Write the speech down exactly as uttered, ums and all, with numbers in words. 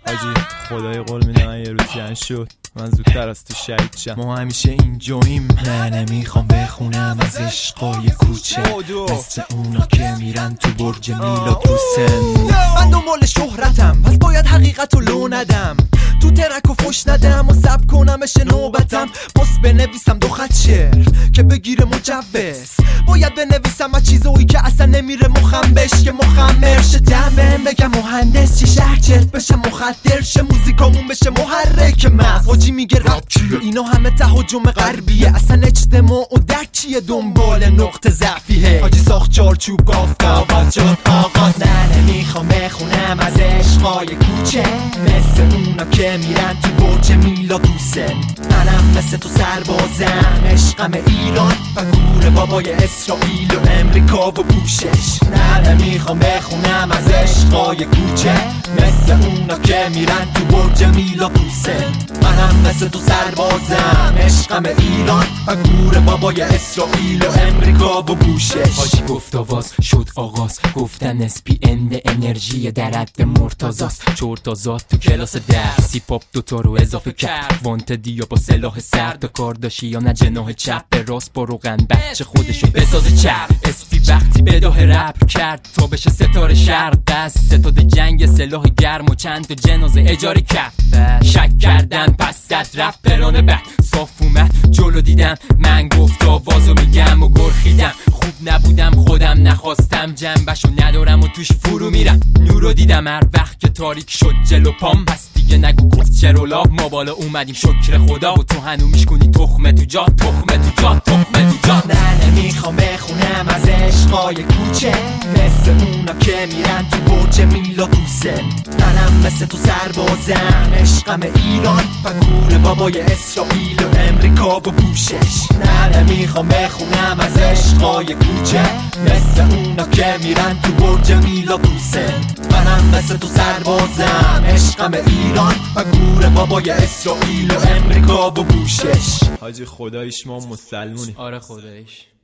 حاجی خدای قول میدم یه روز جنگ شد من زودتر از تو شهید شم. ما همیشه اینجاییم، نه نمیخوام بخونم از عشقای کوچه مثل اونا که میرن تو برج میلاد تو سن. من دنبال شهرتم پس باید حقیقت رو لو ندم، تو ترک و فش ندم و سب کنمش نوبتم. پس بنویسم دو خط شعر که بگیره مجوز، باید بنویسم از چیزایی که اصلا نمیره مخم بش که مخم مرشه دمم بگم مهندس چی شهر چرت بشه مخدر شه موزیکامون بشه محرک مغز. حاجی میگه رپ چیه اینا همه تهاجم غربیه، اصلا اجتماع و درکیه دنبال نقطه ضعفیه. حاجی ساخت چارچوب گفت آواز شد آغاز، نه نمیخوام بخونم از عشقای کوچه مثل اونا که میرن تو برج میلاد تو سن. منم مثل تو سربازم عشقم ایران و گور بابای اسرائیل و امریکا و پوشش. نه نمیخوام بخونم از عشقای کوچه مثل اونا که میرن تو برج میلاد تو سن. منم مثل تو سربازم عشقم ایران و گور بابای اسرائیل و امریکا و پوشش. حاجی گفت آواز شد آغاز، گفتن اسپی اند انرژی در حد مرتضاست. چرتازاد تو کلاس درسی پاپ دوتا رو اضافه کرد، وانتدی یا با سلاح سرد و کارداشی یا نه جناح چپ به راست با روغن بچه خودشو بسازه چرب. اسپی وقتی بداه رپ کرد تا بشه ستاره شهر دست ستاد جنگ سلاح گرم و چند تا جنازه اجاره کرد. شک کردن پس صد رپران بد صاف اومد جلو دیدم، من گفت آوازو میگم و گرخیدم. خوب نبودم خودم نخواستم جنبشو ندارم و توش فرو میرم. نورو دیدم هر وقت که تاریک شد جلو پام، پس دیگه نگو گفت چرولا ما بالا اومدیم شکر خدا و تو هنو میشکنی تخمه تو جا تخمه تو جا تخمه تو جا. نه نمیخوام بخونم از عشقای کوچه مثل اونا که میرن تو برج میلاد تو سن. منم مثل تو سربازم عشقم ایران و گور بابای اسرائیل و امریکا و پوشش. نه نمیخوام بخونم از عشقای کوچه مثل اونا که میرن تو برج میلاد تو سن. منم مثل تو سربازم عشقم ایران و گور بابای اسرائیل و امریکا و پوشش. حاجی خدایش ما مسلمونی. آره خدایش.